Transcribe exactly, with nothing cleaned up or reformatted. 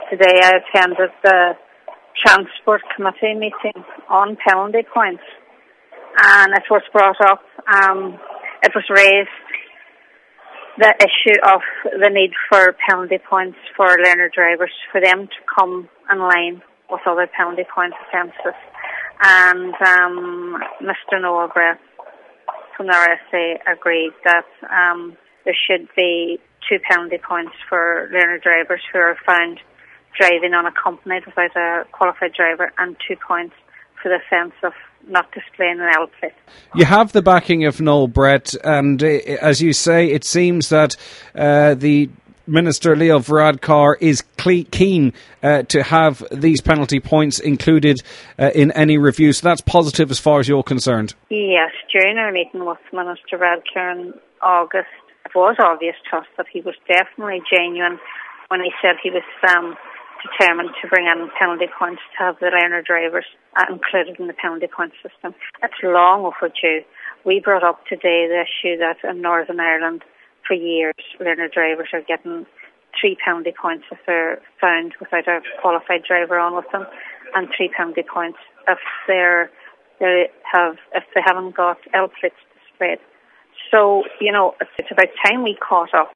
Today I attended the Transport Committee meeting on penalty points, and it was brought up, um, it was raised, the issue of the need for penalty points for learner drivers, for them to come in line with other penalty point offences. And um, Mister Noel Brett from the R S A agreed that um, there should be two penalty points for learner drivers who are found driving unaccompanied without a qualified driver, and two points for the offence of not displaying an L plate. You have the backing of Noel Brett, and uh, as you say, it seems that uh, the Minister Leo Varadkar is cle- keen uh, to have these penalty points included uh, in any review, so that's positive as far as you're concerned. Yes, during our meeting with Minister Varadkar in August, it was obvious to us that he was definitely genuine when he said he was um, determined to bring in penalty points to have the learner drivers uh, included in the penalty point system. It's long overdue. We brought up today the issue that in Northern Ireland, for years, learner drivers are getting three penalty points if they're found without a qualified driver on with them, and three penalty points if they're they have if they haven't got L plates displayed. So, you know, it's, it's about time we caught up.